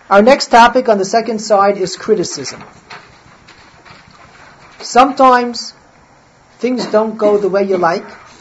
Our next topic on the second side is criticism. Sometimes things don't go the way you like.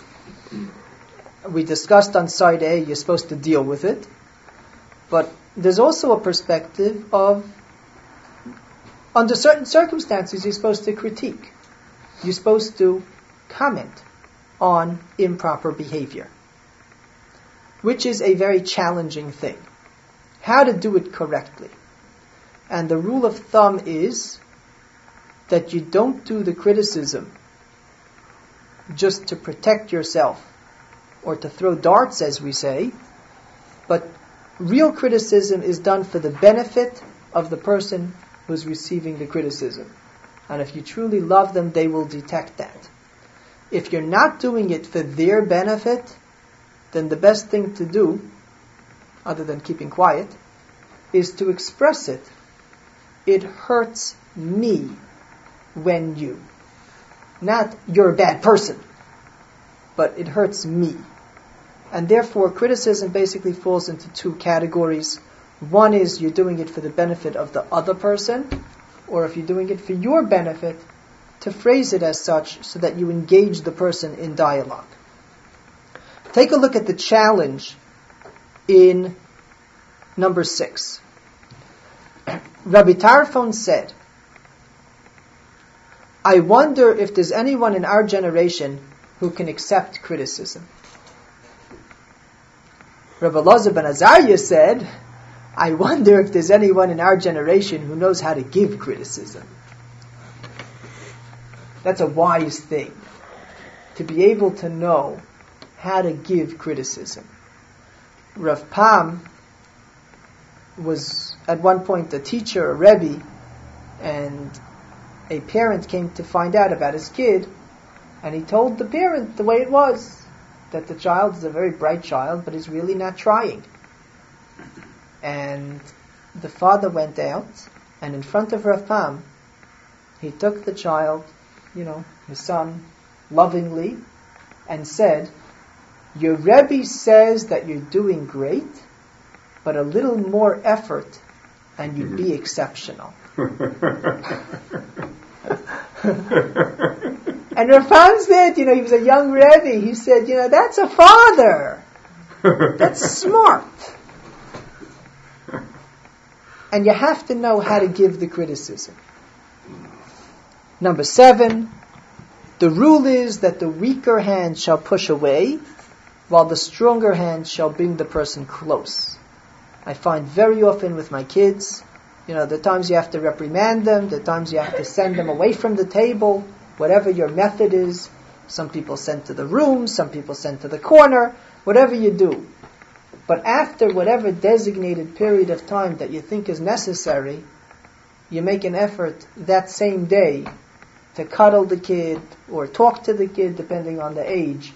We discussed on side A, you're supposed to deal with it. But there's also a perspective of, under certain circumstances, you're supposed to critique. You're supposed to comment on improper behavior, which is a very challenging thing. How to do it correctly. And the rule of thumb is that you don't do the criticism just to protect yourself or to throw darts, as we say, but real criticism is done for the benefit of the person who's receiving the criticism. And if you truly love them, they will detect that. If you're not doing it for their benefit, then the best thing to do, other than keeping quiet, is to express it. It hurts me when you. Not you're a bad person, but it hurts me. And therefore, criticism basically falls into two categories. One is you're doing it for the benefit of the other person, or if you're doing it for your benefit, to phrase it as such so that you engage the person in dialogue. Take a look at the challenge in number 6. Rabbi Tarfon said, I wonder if there's anyone in our generation who can accept criticism. Rabbi Elazar ben Azariah said, I wonder if there's anyone in our generation who knows how to give criticism. That's a wise thing, to be able to know how to give criticism. Rav Pam was at one point a teacher, a rebbe, and a parent came to find out about his kid, and he told the parent the way it was, that the child is a very bright child, but is really not trying. And the father went out, and in front of Rav Pam, he took the child, his son, lovingly, and said, your Rebbe says that you're doing great, but a little more effort, and you'd be exceptional. And Rav Pam said, he was a young Rebbe, he said, that's a father. That's smart. And you have to know how to give the criticism. Number 7, the rule is that the weaker hand shall push away, while the stronger hand shall bring the person close. I find very often with my kids, the times you have to reprimand them, the times you have to send them away from the table, whatever your method is. Some people send to the room, some people send to the corner, whatever you do. But after whatever designated period of time that you think is necessary, you make an effort that same day to cuddle the kid or talk to the kid, depending on the age.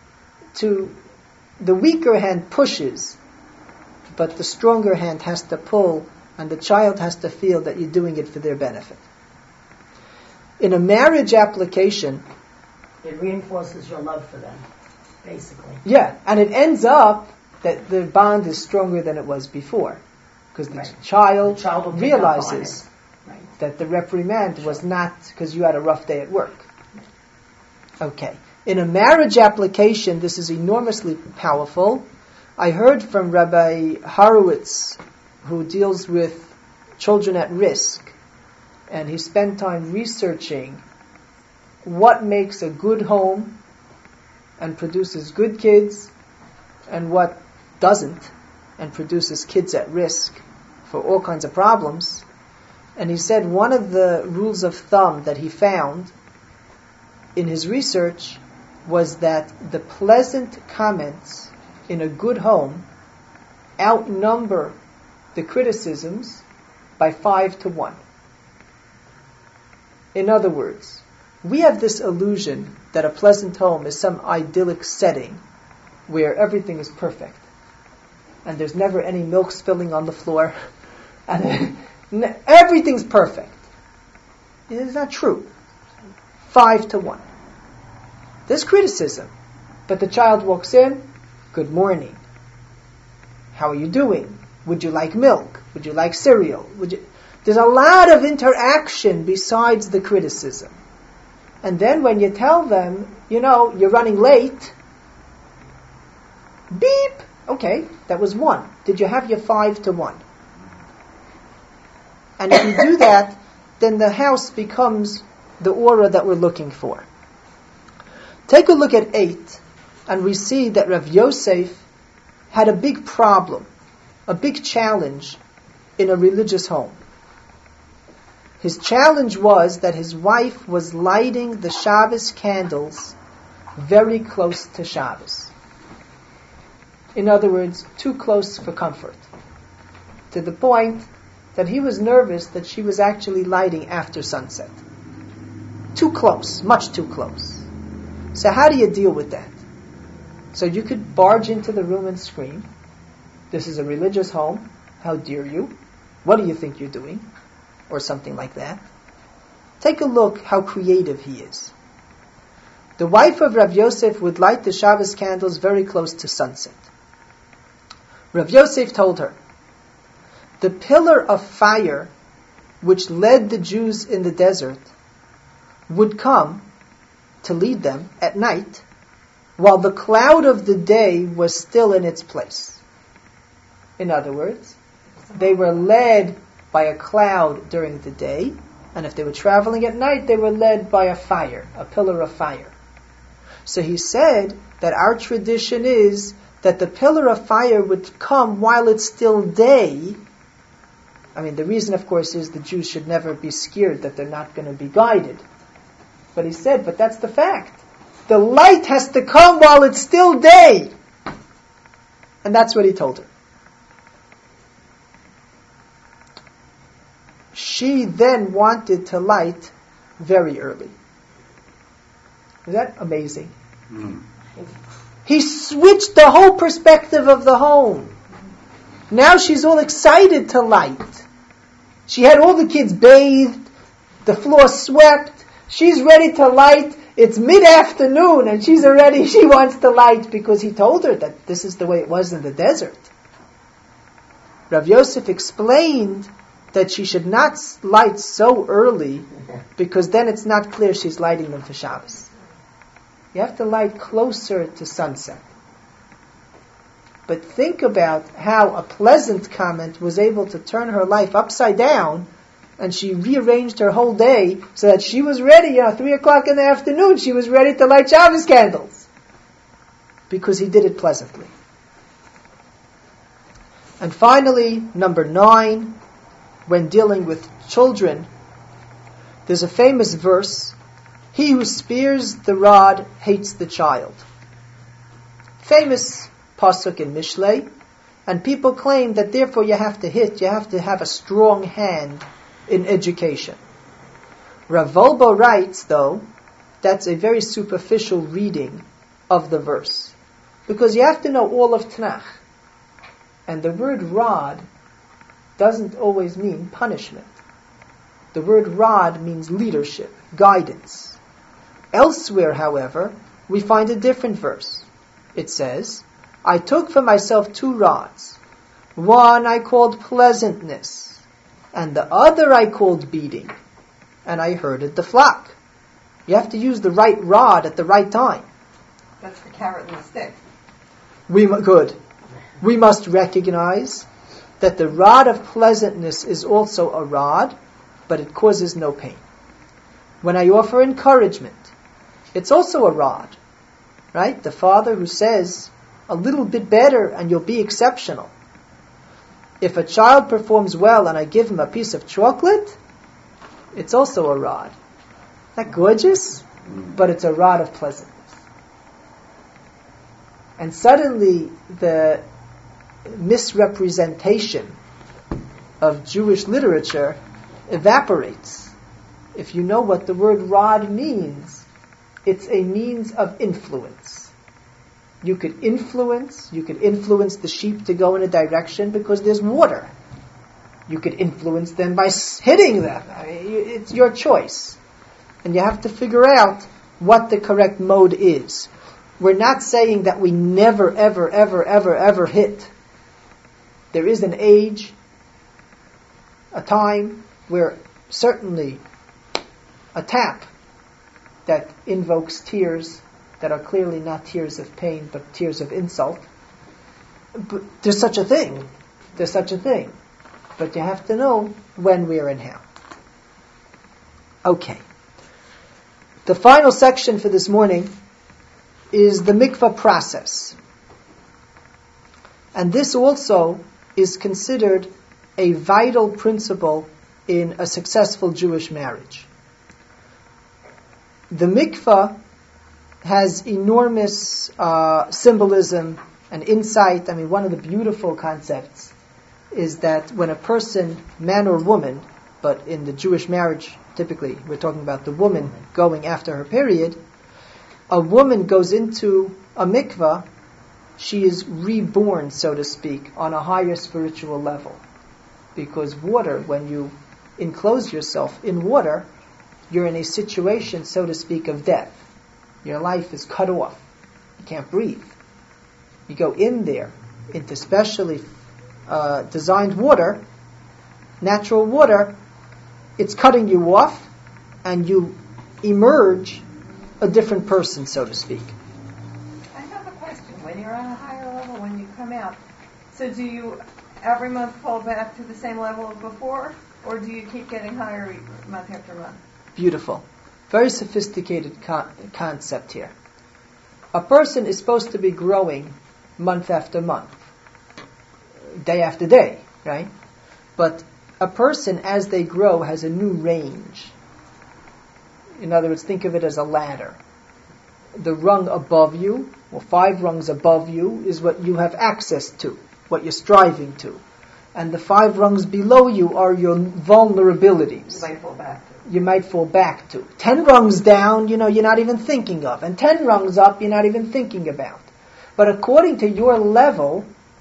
The weaker hand pushes, but the stronger hand has to pull, and the child has to feel that you're doing it for their benefit. In a marriage application, it reinforces your love for them, basically. Yeah, and it ends up that the bond is stronger than it was before, because the child realizes that the reprimand was not because you had a rough day at work. Okay. In a marriage application, this is enormously powerful. I heard from Rabbi Horowitz, who deals with children at risk, and he spent time researching what makes a good home and produces good kids, and what doesn't and produces kids at risk for all kinds of problems. And he said one of the rules of thumb that he found in his research was that the pleasant comments in a good home outnumber the criticisms by 5-1. In other words, we have this illusion that a pleasant home is some idyllic setting where everything is perfect and there's never any milk spilling on the floor and everything's perfect. It's not true. 5-1. There's criticism, but the child walks in, good morning. How are you doing? Would you like milk? Would you like cereal? There's a lot of interaction besides the criticism. And then when you tell them, you're running late, beep, okay, that was 1. Did you have your 5 to 1? And if you do that, then the house becomes the aura that we're looking for. Take a look at 8, and we see that Rav Yosef had a big problem, a big challenge in a religious home. His challenge was that his wife was lighting the Shabbos candles very close to Shabbos. In other words, too close for comfort. To the point that he was nervous that she was actually lighting after sunset. Too close, much too close. So how do you deal with that? So you could barge into the room and scream, "This is a religious home. How dare you? What do you think you're doing?" Or something like that. Take a look how creative he is. The wife of Rav Yosef would light the Shabbos candles very close to sunset. Rav Yosef told her, the pillar of fire which led the Jews in the desert would come to lead them at night while the cloud of the day was still in its place. In other words, they were led by a cloud during the day, and if they were traveling at night, they were led by a fire, a pillar of fire. So he said that our tradition is that the pillar of fire would come while it's still day. I mean, the reason, of course, is the Jews should never be scared that they're not going to be guided. But he said, but that's the fact. The light has to come while it's still day. And that's what he told her. She then wanted to light very early. Is that amazing? Mm. He switched the whole perspective of the home. Now she's all excited to light. She had all the kids bathed, the floor swept. She's ready to light. It's mid-afternoon and she wants to light because he told her that this is the way it was in the desert. Rav Yosef explained that she should not light so early because then it's not clear she's lighting them for Shabbos. You have to light closer to sunset. But think about how a pleasant comment was able to turn her life upside down, and she rearranged her whole day so that she was ready, 3 o'clock in the afternoon, she was ready to light Shabbos candles. Because he did it pleasantly. And finally, number 9, when dealing with children, there's a famous verse, "He who spares the rod hates the child." Famous pasuk in Mishlei, and people claim that therefore you have to have a strong hand in education. Rav Wolbe writes, though, that's a very superficial reading of the verse, because you have to know all of Tanakh. And the word rod doesn't always mean punishment. The word rod means leadership, guidance. Elsewhere, however, we find a different verse. It says, "I took for myself 2 rods. One I called pleasantness, and the other I called beating, and I herded the flock." You have to use the right rod at the right time. That's the carrot and the stick. Good. We must recognize that the rod of pleasantness is also a rod, but it causes no pain. When I offer encouragement, it's also a rod, right? The father who says, a little bit better and you'll be exceptional. If a child performs well and I give him a piece of chocolate, it's also a rod. Isn't that gorgeous? But it's a rod of pleasantness. And suddenly the misrepresentation of Jewish literature evaporates. If you know what the word rod means, it's a means of influence. You could influence the sheep to go in a direction because there's water. You could influence them by hitting them. It's your choice. And you have to figure out what the correct mode is. We're not saying that we never, ever, ever, ever, ever hit. There is an age, a time, where certainly a tap that invokes tears that are clearly not tears of pain, but tears of insult. But there's such a thing. There's such a thing. But you have to know when, where, and how. Okay. The final section for this morning is the mikvah process. And this also is considered a vital principle in a successful Jewish marriage. The mikvah has enormous symbolism and insight. I mean, one of the beautiful concepts is that when a person, man or woman, but in the Jewish marriage, typically we're talking about the woman going after her period, a woman goes into a mikvah, she is reborn, so to speak, on a higher spiritual level. Because water, when you enclose yourself in water, you're in a situation, so to speak, of death. Your life is cut off. You can't breathe. You go in there, into specially designed water, natural water, it's cutting you off, and you emerge a different person, so to speak. I have a question. When you're on a higher level, when you come out, so do you every month fall back to the same level as before, or do you keep getting higher month after month? Beautiful. Very sophisticated concept here. A person is supposed to be growing month after month, day after day, right? But a person, as they grow, has a new range. In other words, think of it as a ladder. The rung above you, or 5 rungs above you, is what you have access to, what you're striving to. And the 5 rungs below you are your vulnerabilities. You might fall back to. 10 rungs down, you're not even thinking of. And 10 rungs up, you're not even thinking about. But according to your level,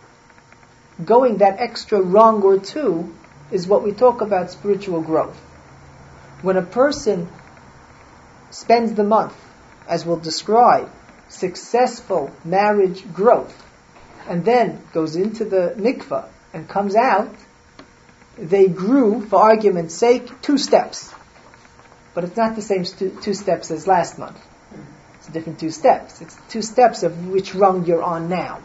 going that extra rung or 2 is what we talk about spiritual growth. When a person spends the month, as we'll describe, successful marriage growth, and then goes into the mikvah and comes out, they grew, for argument's sake, 2 steps. But it's not the same 2 steps as last month. It's a different 2 steps. It's 2 steps of which rung you're on now.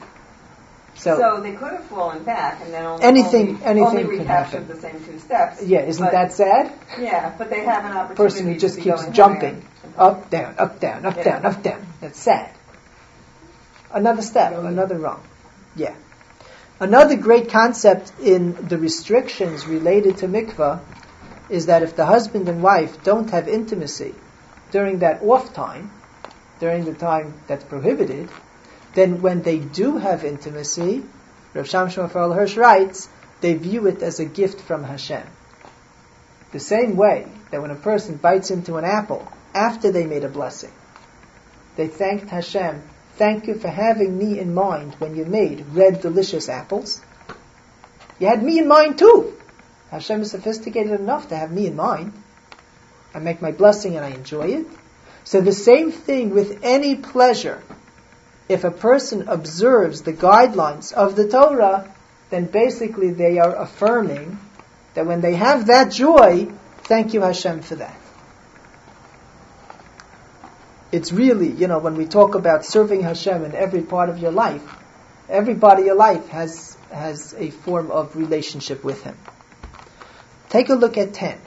So they could have fallen back and then only recaptured the same 2 steps. Yeah, isn't that sad? Yeah, but they have an opportunity. Person who just keeps jumping, up, down, up, down, up, down, up, down. That's sad. Another step, another rung. Yeah. Another great concept in the restrictions related to mikvah is that if the husband and wife don't have intimacy during that off time, during the time that's prohibited, then when they do have intimacy, Rav Shamshon Raphael Hirsch writes, they view it as a gift from Hashem. The same way that when a person bites into an apple after they made a blessing, they thanked Hashem, thank you for having me in mind when you made red delicious apples. You had me in mind too. Hashem is sophisticated enough to have me in mind. I make my blessing and I enjoy it. So the same thing with any pleasure. If a person observes the guidelines of the Torah, then basically they are affirming that when they have that joy, thank you Hashem for that. It's really, when we talk about serving Hashem in every part of your life, every part of your life has a form of relationship with Him. Take a look at 10.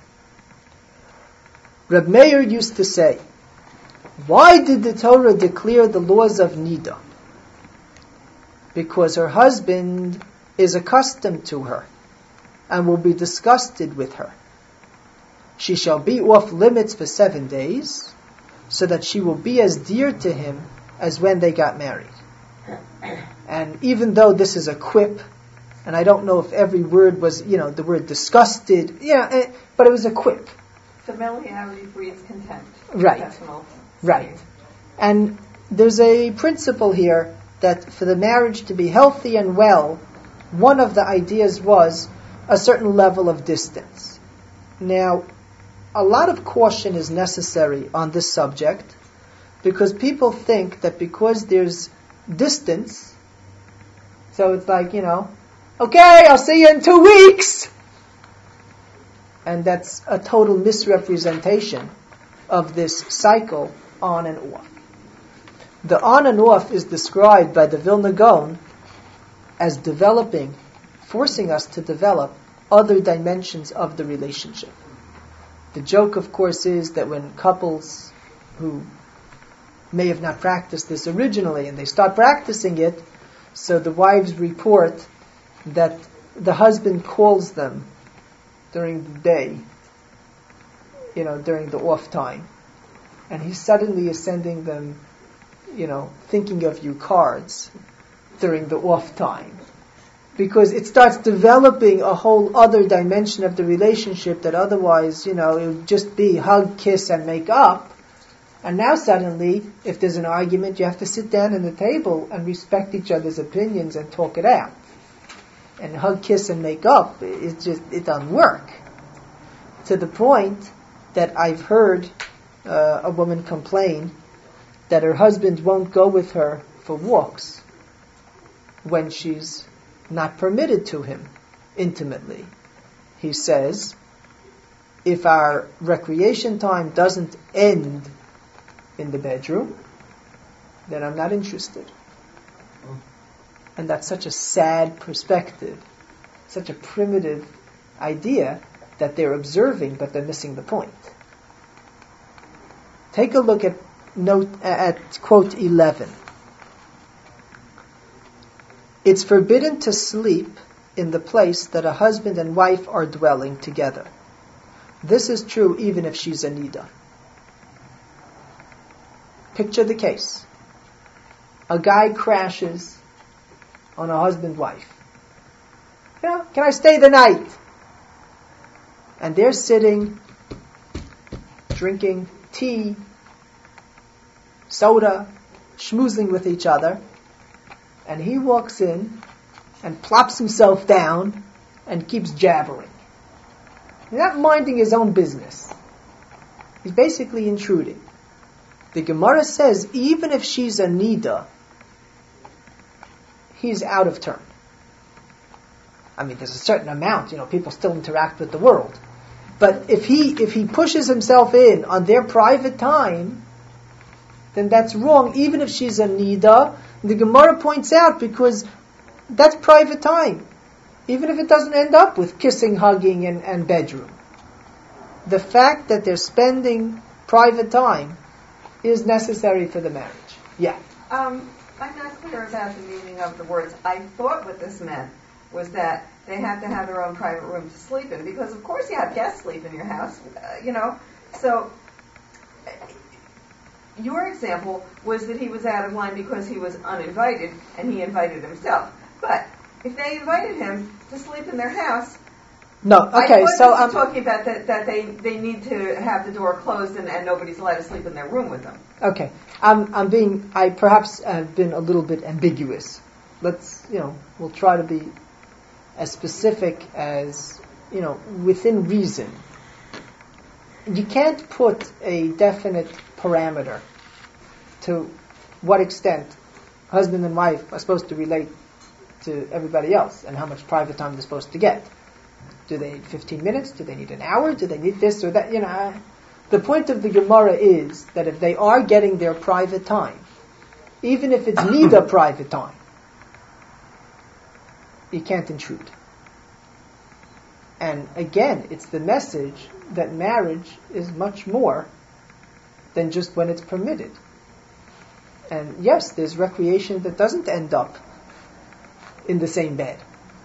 Reb Meir used to say, why did the Torah declare the laws of Nida? Because her husband is accustomed to her and will be disgusted with her. She shall be off limits for 7 days, so that she will be as dear to him as when they got married. And even though this is a quip, and I don't know if every word was, the word disgusted, but it was a quip. Familiarity breeds contempt. Right. Right. And there's a principle here that for the marriage to be healthy and well, one of the ideas was a certain level of distance. Now, a lot of caution is necessary on this subject because people think that because there's distance, so it's like, Okay, I'll see you in 2 weeks. And that's a total misrepresentation of this cycle on and off. The on and off is described by the Vilna Gaon as developing, forcing us to develop other dimensions of the relationship. The joke, of course, is that when couples who may have not practiced this originally and they start practicing it, so the wives report that the husband calls them during the day, during the off time, and he suddenly is sending them, thinking of you cards during the off time. Because it starts developing a whole other dimension of the relationship that otherwise, it would just be hug, kiss, and make up. And now suddenly, if there's an argument, you have to sit down at the table and respect each other's opinions and talk it out. And hug, kiss, and make up, it doesn't work. To the point that I've heard a woman complain that her husband won't go with her for walks when she's not permitted to him intimately. He says, if our recreation time doesn't end in the bedroom, then I'm not interested. And that's such a sad perspective, such a primitive idea that they're observing, but they're missing the point. Take a look at quote 11. It's forbidden to sleep in the place that a husband and wife are dwelling together. This is true even if she's a nida. Picture the case. A guy crashes on a husband-wife. Can I stay the night? And they're sitting, drinking tea, soda, schmoozing with each other. And he walks in and plops himself down and keeps jabbering. He's not minding his own business. He's basically intruding. The Gemara says, even if she's a nida, he's out of turn. I mean, there's a certain amount, people still interact with the world. But if he pushes himself in on their private time, then that's wrong, even if she's a nida. The Gemara points out, because that's private time, even if it doesn't end up with kissing, hugging, and bedroom. The fact that they're spending private time is necessary for the marriage. Yeah. I'm not clear about the meaning of the words. I thought what this meant was that they had to have their own private room to sleep in, because of course you have guests sleep in your house, So your example was that he was out of line because he was uninvited and he invited himself. But if they invited him to sleep in their house, no. Okay, so I'm talking about that they need to have the door closed and nobody's allowed to sleep in their room with them. Okay, I perhaps have been a little bit ambiguous. Let's, we'll try to be as specific as, within reason. You can't put a definite parameter to what extent husband and wife are supposed to relate to everybody else and how much private time they're supposed to get. Do they need 15 minutes? Do they need an hour? Do they need this or that? The point of the Gemara is that if they are getting their private time, even if it's neither private time, you can't intrude. And again, it's the message that marriage is much more than just when it's permitted. And yes, there's recreation that doesn't end up in the same bed,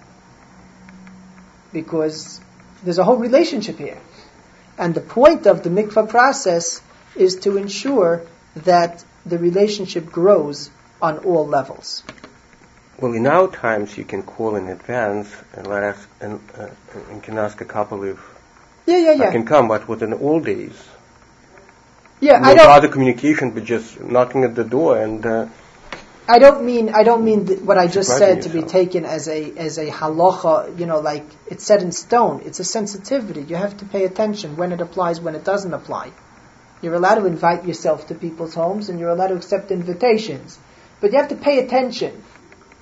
because there's a whole relationship here. And the point of the mikvah process is to ensure that the relationship grows on all levels. Well, in our times, you can call in advance and let us and can ask a couple if I can come. But within the old days, no other communication, but just knocking at the door and. I don't mean what I just said to be taken as a halacha. Like it's set in stone. It's a sensitivity. You have to pay attention when it applies, when it doesn't apply. You're allowed to invite yourself to people's homes, and you're allowed to accept invitations, but you have to pay attention.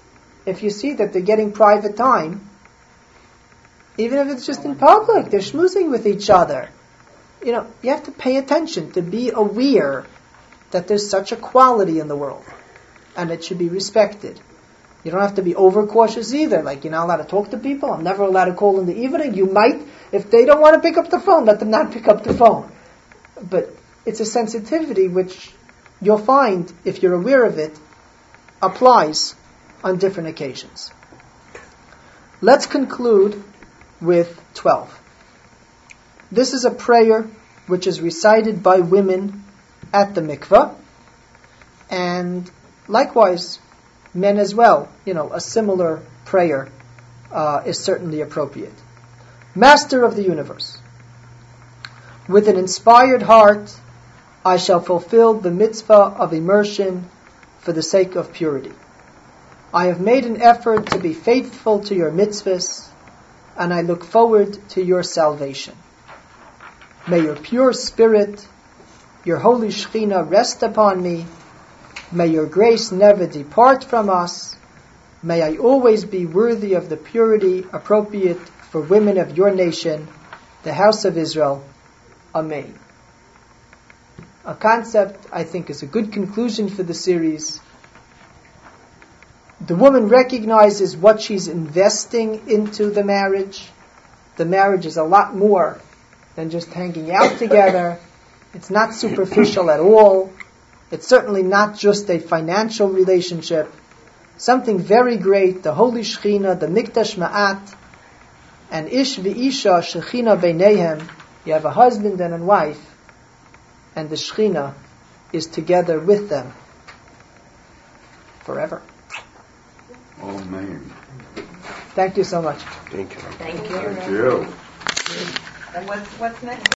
if you see that they're getting private time, even if it's just in public, they're schmoozing with each other. You have to pay attention, to be aware that there's such a quality in the world, and it should be respected. You don't have to be overcautious either, like you're not allowed to talk to people, I'm never allowed to call in the evening. You might, if they don't want to pick up the phone, let them not pick up the phone. But it's a sensitivity which you'll find, if you're aware of it, applies on different occasions. Let's conclude with 12. This is a prayer which is recited by women at the mikveh, and likewise men as well. A similar prayer is certainly appropriate. Master of the universe, with an inspired heart I shall fulfill the mitzvah of immersion for the sake of purity. I have made an effort to be faithful to your mitzvahs, and I look forward to your salvation. May your pure spirit, your holy Shekhinah rest upon me. May your grace never depart from us. May I always be worthy of the purity appropriate for women of your nation, the house of Israel. Amen. A concept I think is a good conclusion for the series. The woman recognizes what she's investing into the marriage. The marriage is a lot more than just hanging out together. It's not superficial at all. It's certainly not just a financial relationship. Something very great, the Holy Shekhinah, the Mikdash Ma'at, and Ish v'Isha Shekhinah beinehem. You have a husband and a wife, and the Shekhinah is together with them forever. Amen. Thank you so much. Thank you. Thank you. Thank you. And what's next?